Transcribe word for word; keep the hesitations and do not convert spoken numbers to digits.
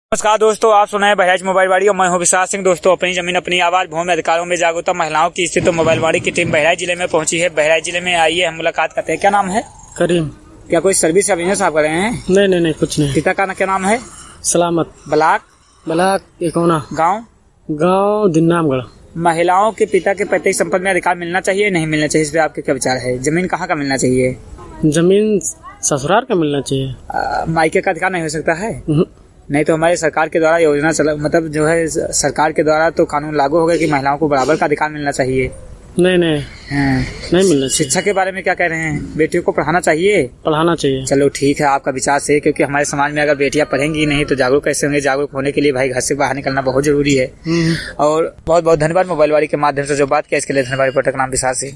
नमस्कार दोस्तों, आप सुना है बहराइच मोबाइल वाड़ी और मैं हूं विशाल सिंह। दोस्तों, अपनी जमीन अपनी आवाज, भूमि अधिकारों में जागरूकता महिलाओं की स्थिति तो मोबाइल वाड़ी की टीम बहराइच जिले में पहुंची है। बहराइच जिले में आइए हम मुलाकात करते हैं। क्या नाम है? करीम। क्या कोई सर्विस या बिजनेस आप कर रहे हैं? नहीं नहीं नहीं कुछ नहीं। पिता का ना क्या नाम है? सलामत। Block block Akona. गाँव गाँव दिन्नामगढ़। महिलाओं के पिता के पैतृक संपत्ति में अधिकार मिलना चाहिए नहीं मिलना चाहिए, इस पे आपके क्या विचार है? जमीन कहाँ का मिलना चाहिए? जमीन ससुराल का मिलना चाहिए। आ, मायके का अधिकार नहीं हो सकता है? हम्म। नहीं तो हमारे सरकार के द्वारा योजना चला, मतलब जो है सरकार के द्वारा तो कानून लागू हो गया कि महिलाओं को बराबर का अधिकार मिलना चाहिए। नहीं नहीं हाँ। नहीं मिलना चाहिए। शिक्षा के बारे में क्या कह रहे हैं? बेटियों को पढ़ाना चाहिए? पढ़ाना चाहिए। चलो ठीक है, आपका विचार सही है, क्योंकि हमारे समाज में अगर बेटियां पढ़ेंगी नहीं तो जागरूक कैसे होंगे? जागरूक होने के लिए भाई घर से बाहर निकलना बहुत जरूरी है। और बहुत बहुत धन्यवाद मोबाइल वाली के माध्यम से जो बात किया इसके लिए धन्यवाद। रिपोर्टर का नाम विशाल सिंह।